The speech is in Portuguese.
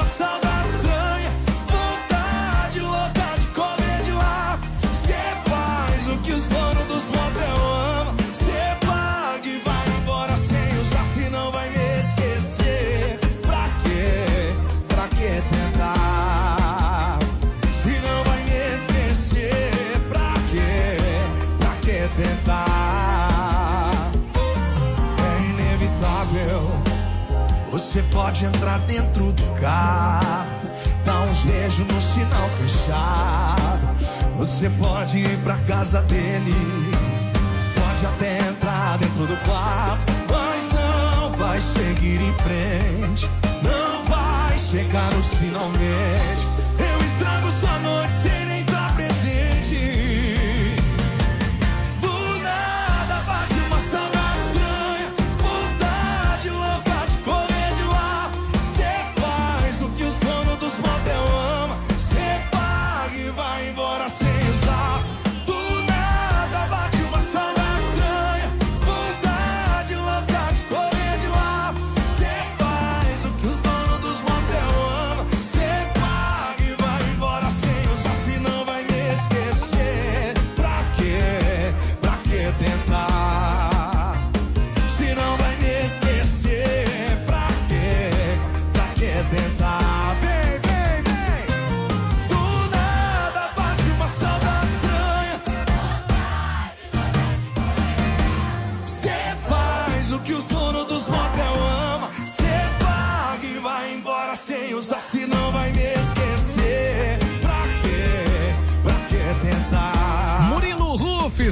saudade estranha, vontade louca de comer de lá. Cê faz o que os donos dos motel amam. Cê paga e vai embora sem usar, se não vai me esquecer. Pra quê? Pra que tentar? Se não vai me esquecer, pra quê? Pra que tentar? É inevitável. Você pode entrar dentro do carro, dar uns beijos no sinal fechado. Você pode ir pra casa dele, pode até entrar dentro do quarto, mas não vai seguir em frente, não vai chegar nos finalmente. Eu estrago sua noite sem nem estar presente. Do nada bate uma saudade estranha, vontade louca de correr de lá. Cê faz o que os donos dos motel amam. Cê paga e vai embora sem usar. Do nada bate uma saudade estranha, vontade louca de correr de lá. Cê faz o que os donos dos motel amam. Cê paga e vai embora sem usar, se não vai me esquecer. Pra quê? Pra que tentar? Se não vai me esquecer, pra quê? Pra que tentar? Vem, vem, vem. Do nada bate uma saudade estranha. Cê faz o que os